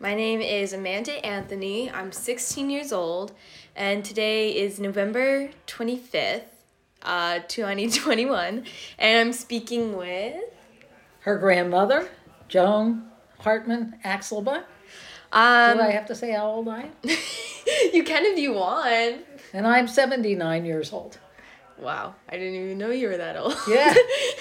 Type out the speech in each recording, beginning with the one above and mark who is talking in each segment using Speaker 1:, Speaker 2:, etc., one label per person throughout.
Speaker 1: My name is Amanda Anthony. I'm 16 years old, and today is November 25th, 2021, and I'm speaking with...
Speaker 2: Her grandmother, Joan Hartman Axelba. Do I have to say how old I am?
Speaker 1: You can if you want.
Speaker 2: And I'm 79 years old.
Speaker 1: Wow, I didn't even know you were that old.
Speaker 2: Yeah.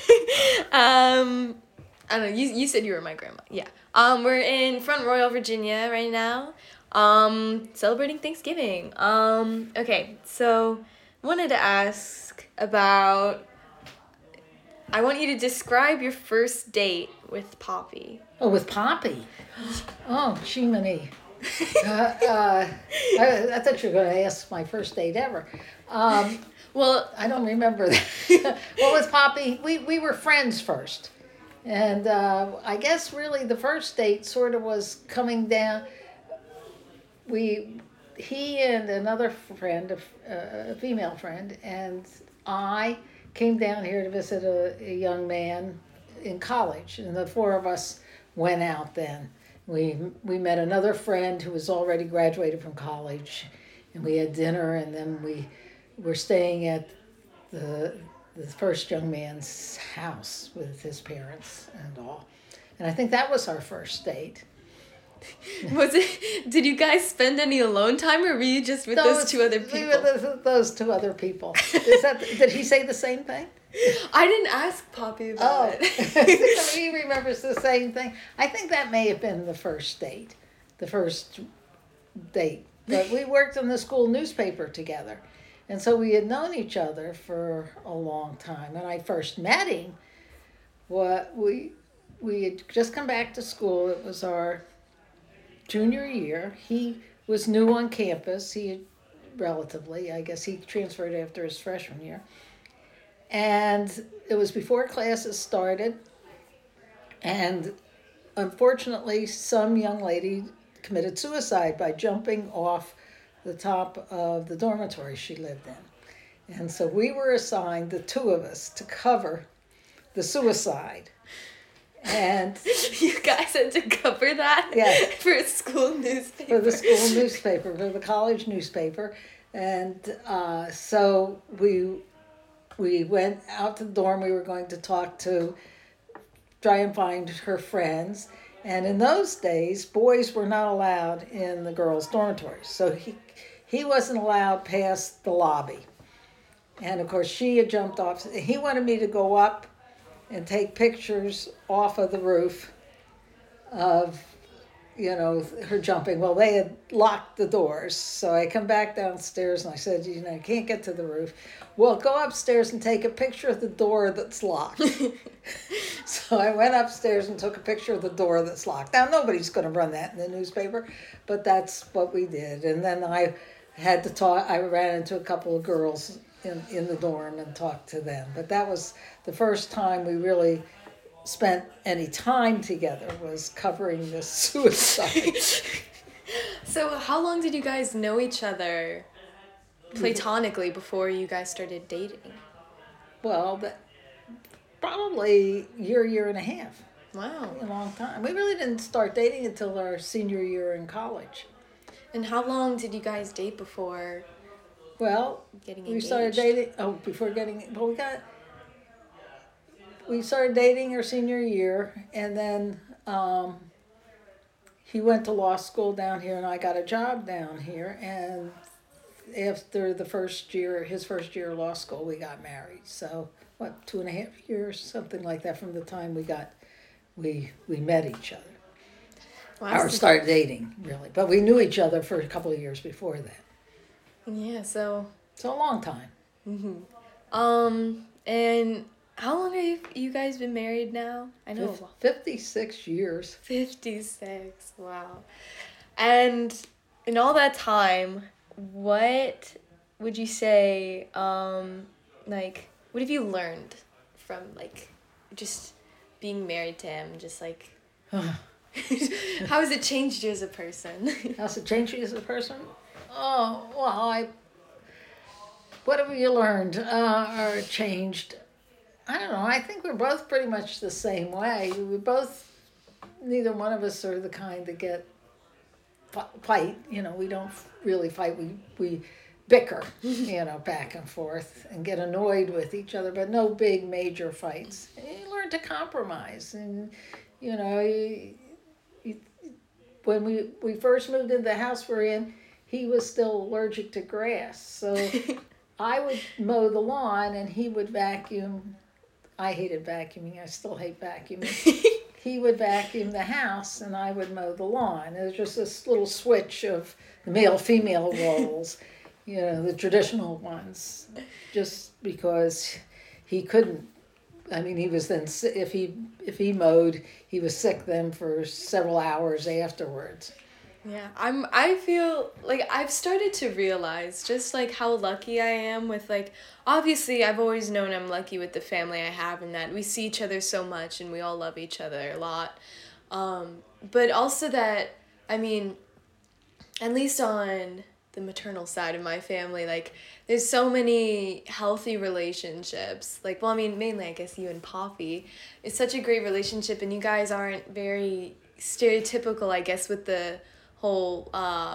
Speaker 1: I don't know, you said you were my grandma. Yeah. We're in Front Royal, Virginia right now, celebrating Thanksgiving. Okay, so wanted to ask about, I want you to describe your first date with Poppy.
Speaker 2: Oh, with Poppy? Oh, Shimini. I thought you were going to ask my first date ever.
Speaker 1: Well,
Speaker 2: I don't remember that. Well, with Poppy, we were friends first. And I guess really the first date sort of was coming down. He and another friend, a female friend, and I came down here to visit a young man in college. And the four of us went out then. We met another friend who was already graduated from college, and we had dinner, and then we were staying at the first young man's house with his parents and all. And I think that was our first date.
Speaker 1: Did you guys spend any alone time, or were you just with those two other people?
Speaker 2: We were those two other people. Did he say the same thing?
Speaker 1: I didn't ask Poppy about it.
Speaker 2: He remembers the same thing. I think that may have been the first date. But we worked in the school newspaper together. And so we had known each other for a long time. And I first met him, we had just come back to school. It was our junior year. He was new on campus. He had I guess he transferred after his freshman year. And it was before classes started. And unfortunately, some young lady committed suicide by jumping off the top of the dormitory she lived in. And so we were assigned, the two of us, to cover the suicide. And
Speaker 1: you guys had to cover that?
Speaker 2: Yeah.
Speaker 1: For a school newspaper.
Speaker 2: For the school newspaper, for the college newspaper. And so we went out to the dorm. We were going to try and find her friends. And in those days, boys were not allowed in the girls' dormitories. So he wasn't allowed past the lobby. And of course, she had jumped off. He wanted me to go up and take pictures off of the roof of, her jumping. Well, they had locked the doors. So I come back downstairs and I said, I can't get to the roof. Well, go upstairs and take a picture of the door that's locked. So I went upstairs and took a picture of the door that's locked. Now, nobody's going to run that in the newspaper, but that's what we did. And then I had to talk. I ran into a couple of girls in the dorm and talked to them. But that was the first time we really spent any time together, was covering this suicide.
Speaker 1: So how long did you guys know each other platonically before you guys started dating?
Speaker 2: Well, probably year and a half.
Speaker 1: Wow.
Speaker 2: A long time. We really didn't start dating until our senior year in college.
Speaker 1: And how long did you guys date before getting engaged?
Speaker 2: We started dating, we started dating our senior year, and then he went to law school down here, and I got a job down here, and after his first year of law school, we got married. So, 2.5 years, something like that, from the time we met each other. Or started dating, really. But we knew each other for a couple of years before that.
Speaker 1: Yeah, so...
Speaker 2: It's a long time.
Speaker 1: Mm-hmm. And how long have you guys been married now? I know.
Speaker 2: 56 years.
Speaker 1: 56, wow. And in all that time, what would you say, what have you learned from, just being married to him? Just, how has it changed you as a person?
Speaker 2: How's it changed you as a person? Oh, well, what have you learned or changed? I don't know. I think we're both pretty much the same way. Neither one of us are the kind that get fight. We don't really fight. We bicker, back and forth and get annoyed with each other, but no big major fights. And you learn to compromise, and you, when we first moved into the house we're in, he was still allergic to grass, so I would mow the lawn and he would vacuum. I hated vacuuming. I still hate vacuuming. He would vacuum the house and I would mow the lawn. It was just this little switch of the male-female roles, the traditional ones, just because he couldn't. I mean, he was then, if he mowed, he was sick then for several hours afterwards.
Speaker 1: Yeah, I feel like I've started to realize just like how lucky I am with, like, obviously I've always known I'm lucky with the family I have and that we see each other so much and we all love each other a lot. But also that, I mean, at least on the maternal side of my family, like, there's so many healthy relationships. Like, well, I mean, mainly I guess you and Poppy. It's such a great relationship and you guys aren't very stereotypical, I guess, with the whole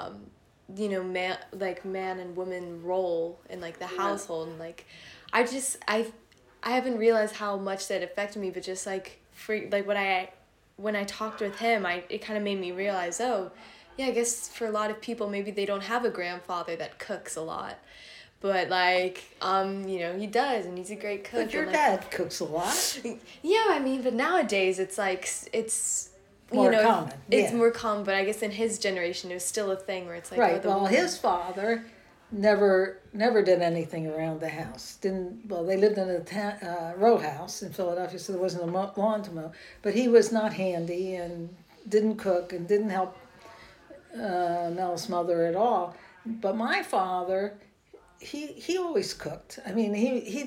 Speaker 1: man and woman role in, like, the household, and, like, I haven't realized how much that affected me, but just like when I talked with him, it kind of made me realize, oh yeah, I guess for a lot of people maybe they don't have a grandfather that cooks a lot, but like he does, and he's a great cook.
Speaker 2: But your dad cooks a lot.
Speaker 1: Yeah, I mean, but nowadays it's like it's
Speaker 2: more common.
Speaker 1: It's more common, but I guess in his generation it was still a thing where it's like,
Speaker 2: right. Well, his father never did anything around the house. They lived in a row house in Philadelphia, so there wasn't a lawn to mow. But he was not handy and didn't cook and didn't help Mel's mother at all. But my father, he always cooked. I mean, he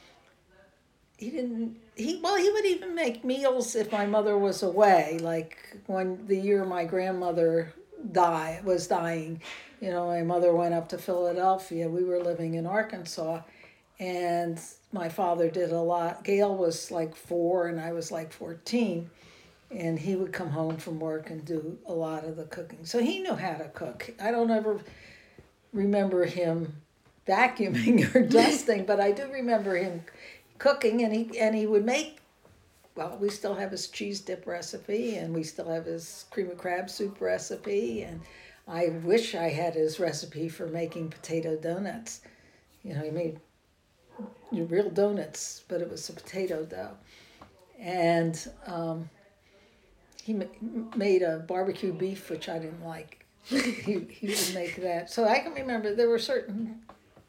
Speaker 2: would even make meals if my mother was away. Like when the year my grandmother was dying, my mother went up to Philadelphia. We were living in Arkansas, and my father did a lot. Gail was like 4 and I was like 14, and he would come home from work and do a lot of the cooking. So he knew how to cook. I don't ever remember him vacuuming or dusting, but I do remember him cooking, and he would make, well, we still have his cheese dip recipe, and we still have his cream of crab soup recipe, and I wish I had his recipe for making potato donuts. He made real donuts, but it was a potato dough. And he made a barbecue beef, which I didn't like. He would make that. So I can remember there were certain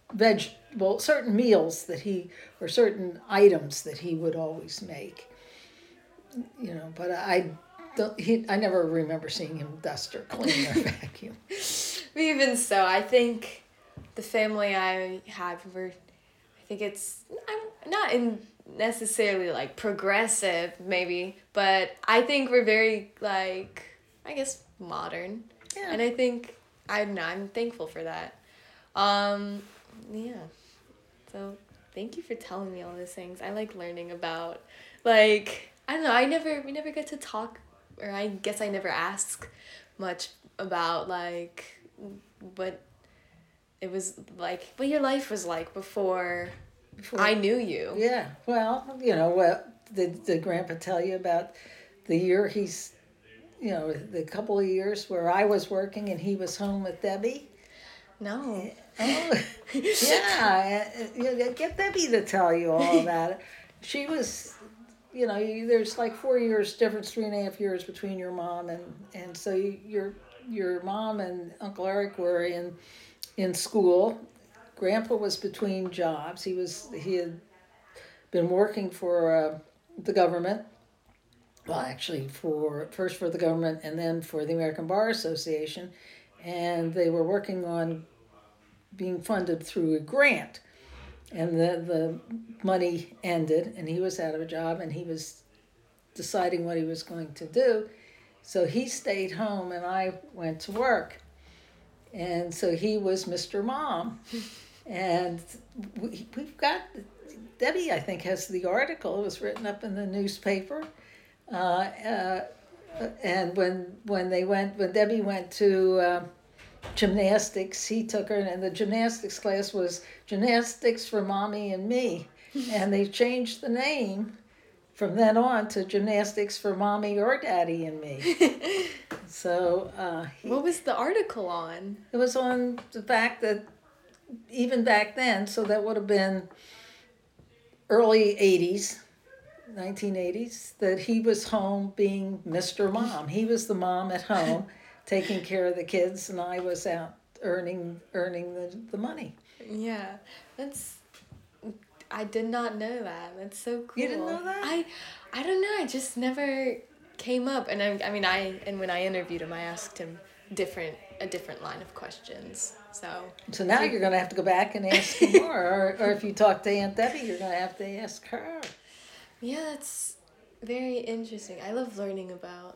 Speaker 2: meals or certain items that he would always make. But I never remember seeing him dust or clean or vacuum.
Speaker 1: Even so, I think the family I have, I think it's not necessarily like progressive maybe, but I think we're very, like, I guess modern. Yeah. And I think I'm thankful for that. Yeah. So thank you for telling me all these things. I like learning about, like, I don't know, we never get to talk, or I guess I never ask much about, like, what it was like, what your life was like before I knew you.
Speaker 2: Yeah. Well, did Grandpa tell you about the year he's, the couple of years where I was working and he was home with Debbie?
Speaker 1: No.
Speaker 2: Oh, yeah. Get Debbie to tell you all about it. She was, there's like 4 years difference, 3.5 years between your mom and so your mom and Uncle Eric were in school. Grandpa was between jobs. He had been working for the government. Well, actually, first for the government and then for the American Bar Association, and they were working on being funded through a grant. And the money ended, and he was out of a job, and he was deciding what he was going to do. So he stayed home, and I went to work. And so he was Mr. Mom. And we've got, Debbie, I think, has the article. It was written up in the newspaper. And when Debbie went to gymnastics, he took her, and the gymnastics class was Gymnastics for Mommy and Me, and they changed the name from then on to Gymnastics for Mommy or Daddy and Me. So
Speaker 1: What was the article on?
Speaker 2: it was on the fact that even back then, so that would have been early 80s, 1980s, that he was home being Mr. Mom. He was the mom at home taking care of the kids, and I was out earning the money.
Speaker 1: Yeah, I did not know that. That's so cool.
Speaker 2: You didn't know that?
Speaker 1: I don't know. I just never came up, and when I interviewed him, I asked him a different line of questions.
Speaker 2: So now you're going to have to go back and ask him more, or if you talk to Aunt Debbie, you're going to have to ask her.
Speaker 1: Yeah, that's very interesting. I love learning about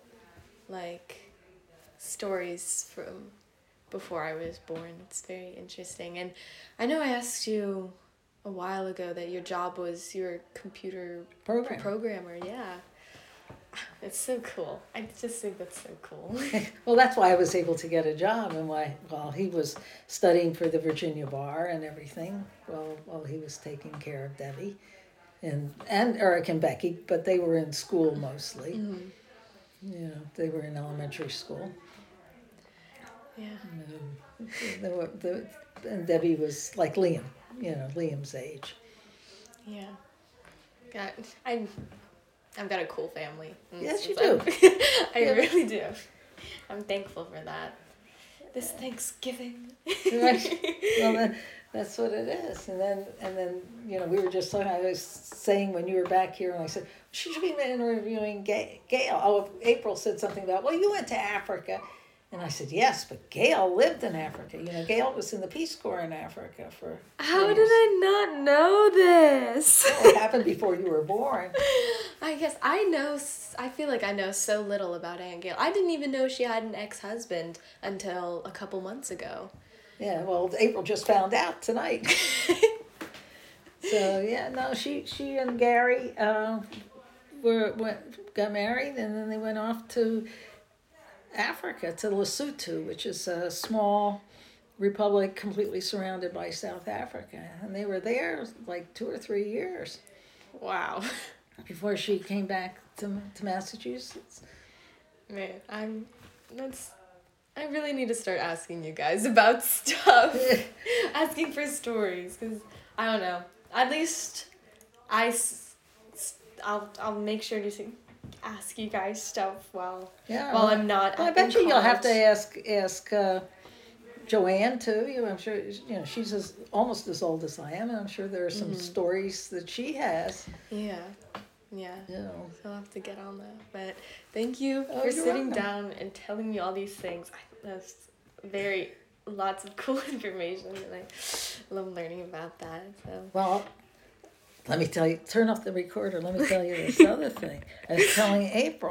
Speaker 1: stories from before I was born. It's very interesting. And I know I asked you a while ago that your job was you're a computer programmer. Yeah. It's so cool. I just think that's so cool.
Speaker 2: Well, that's why I was able to get a job, and while he was studying for the Virginia bar and everything, while he was taking care of Debbie and Eric and Becky, but they were in school mostly. Mm-hmm. They were in elementary school.
Speaker 1: Yeah.
Speaker 2: And Debbie was like Liam, Liam's age.
Speaker 1: Yeah. I've got a cool family.
Speaker 2: Yes, you do.
Speaker 1: I really do. I'm thankful for that. This Thanksgiving.
Speaker 2: Right. Well, that's what it is. And then we were just talking. I was saying when you were back here, and I said she should be interviewing Gail. Oh, April said something about, well, you went to Africa. And I said, yes, but Gail lived in Africa. Gail was in the Peace Corps in Africa for
Speaker 1: How
Speaker 2: years.
Speaker 1: did I not know this?
Speaker 2: Well, it happened before you were born.
Speaker 1: I guess I feel like I know so little about Aunt Gail. I didn't even know she had an ex-husband until a couple months ago.
Speaker 2: Yeah, well, April just found out tonight. So, yeah, no, she and Gary got married, and then they went off to Africa, to Lesotho, which is a small republic completely surrounded by South Africa. And they were there like 2 or 3 years.
Speaker 1: Wow.
Speaker 2: Before she came back to Massachusetts.
Speaker 1: Man, I really need to start asking you guys about stuff. Asking for stories, because I don't know. At least I'll make sure to ask you guys stuff while I'm not.
Speaker 2: Well, I bet you'll have to ask Joanne too. I'm sure she's almost as old as I am, and I'm sure there are some stories that she has.
Speaker 1: Yeah. So I'll have to get on that. But thank you for sitting down and telling me all these things. That's lots of cool information, and I love learning about that. So.
Speaker 2: Well, let me tell you. Turn off the recorder. Let me tell you this other thing. I was telling April.